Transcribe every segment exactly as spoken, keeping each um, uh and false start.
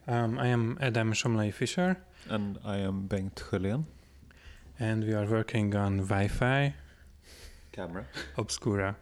Um, I am Adam Somlai Fischer. And I am Bengt Sjölén. And we are working on Wi-Fi camera Obscura.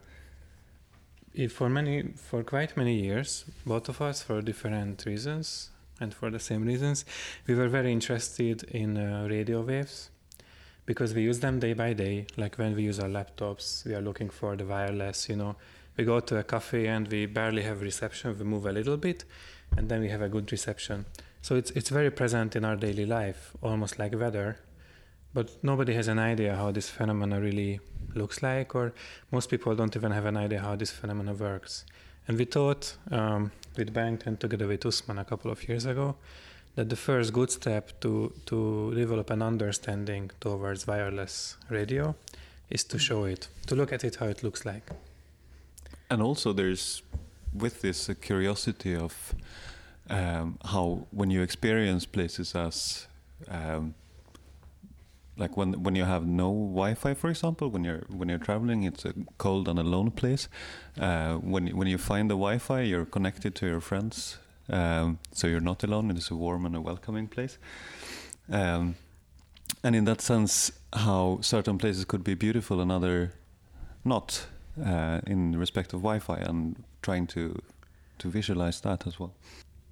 If for many, for quite many years, both of us, for different reasons and for the same reasons, we were very interested in uh, radio waves because we use them day by day. Like when we use our laptops, we are looking for the wireless, you know. We go to a cafe and we barely have reception. We move a little bit and then we have a good reception. So it's it's very present in our daily life, almost like weather. But nobody has an idea how this phenomena really looks like, or most people don't even have an idea how this phenomena works. And we thought, um, with Bengt and together with Usman a couple of years ago, that the first good step to, to develop an understanding towards wireless radio is to show it, to look at it how it looks like. And also there's, with this, a curiosity of um, how when you experience places as... Um, Like when when you have no Wi-Fi, for example, when you're when you're traveling, it's a cold and alone place. Uh, when when you find the Wi-Fi, you're connected to your friends, um, so you're not alone. It is a warm and a welcoming place. Um, and in that sense, how certain places could be beautiful and other not, uh, in respect of Wi-Fi, and trying to to visualize that as well.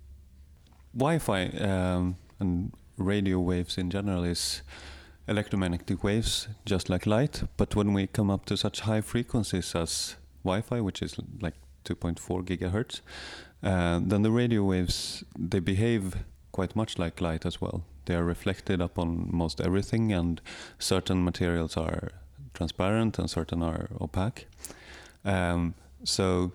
Wi-Fi um, and radio waves in general is electromagnetic waves, just like light, but when we come up to such high frequencies as Wi-Fi, which is like two point four gigahertz, uh, then the radio waves, they behave quite much like light as well. They are reflected upon most everything, and certain materials are transparent and certain are opaque. Um, so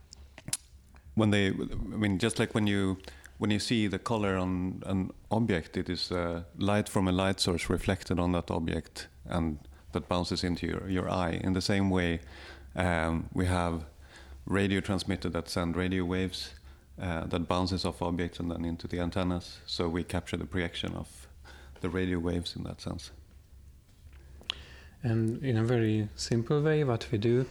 when they, I mean, just like when you When you see the color on an object, it is uh, light from a light source reflected on that object, and that bounces into your, your eye. In the same way, um, we have radio transmitter that send radio waves uh, that bounces off objects and then into the antennas. So we capture the projection of the radio waves in that sense. And in a very simple way, what we do,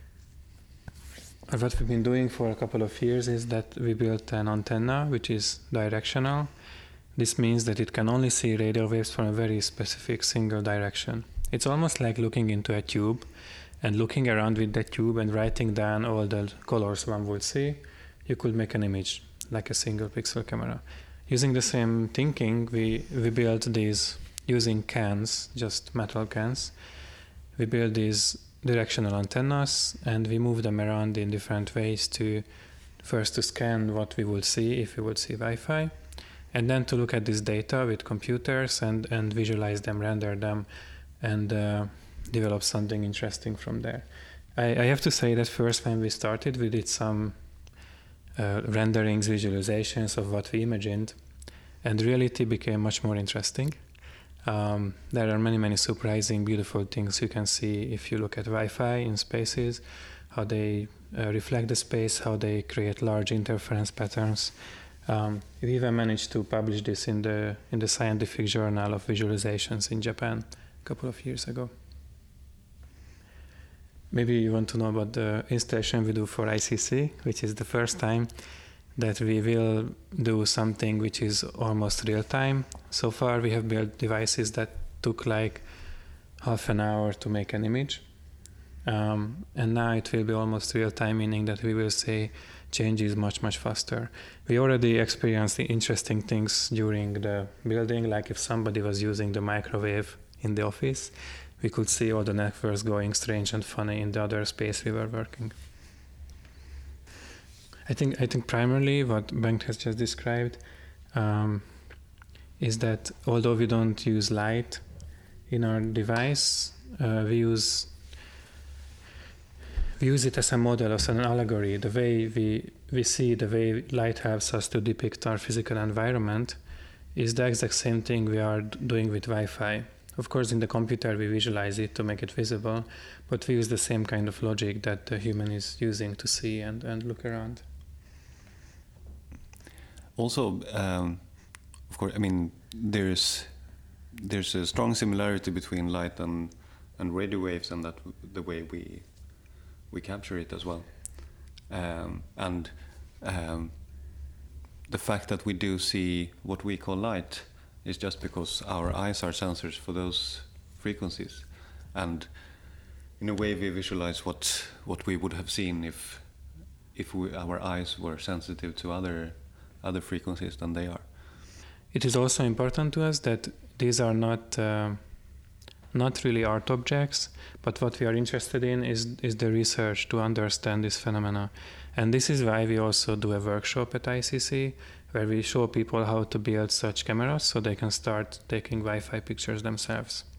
what we've been doing for a couple of years, is that we built an antenna which is directional. This means that it can only see radio waves from a very specific single direction. It's almost like looking into a tube and looking around with that tube and writing down all the colors one would see. You could make an image like a single pixel camera. Using the same thinking, we, we built these using cans, just metal cans. We built these directional antennas, and we move them around in different ways to first to scan what we would see if we would see Wi-Fi, and then to look at this data with computers and, and visualize them, render them, and uh, develop something interesting from there. I, I have to say that first when we started, we did some uh, renderings, visualizations of what we imagined, and reality became much more interesting. Um, there are many, many surprising, beautiful things you can see if you look at Wi-Fi in spaces, how they uh, reflect the space, how they create large interference patterns. Um, we even managed to publish this in the in the Scientific Journal of Visualizations in Japan a couple of years ago. Maybe you want to know about the installation we do for I C C, which is the first time that we will do something which is almost real time. So far we have built devices that took like half an hour to make an image. Um, and now it will be almost real time, meaning that we will see changes much, much faster. We already experienced the interesting things during the building, like if somebody was using the microwave in the office, we could see all the networks going strange and funny in the other space we were working. I think I think primarily what Bengt has just described um, is that although we don't use light in our device, uh, we use we use it as a model, as an allegory. The way we we see, the way light helps us to depict our physical environment is the exact same thing we are doing with Wi-Fi. Of course, in the computer we visualize it to make it visible, but we use the same kind of logic that the human is using to see and, and look around. Also, um, of course, I mean, there's there's a strong similarity between light and and radio waves, and that the way we we capture it as well. Um, and um, the fact that we do see what we call light is just because our eyes are sensors for those frequencies. And in a way we visualize what what we would have seen if if we, our eyes were sensitive to other other frequencies than they are. It is also important to us that these are not uh, not really art objects, but what we are interested in is is the research to understand this phenomena. And this is why we also do a workshop at I C C, where we show people how to build such cameras so they can start taking Wi-Fi pictures themselves.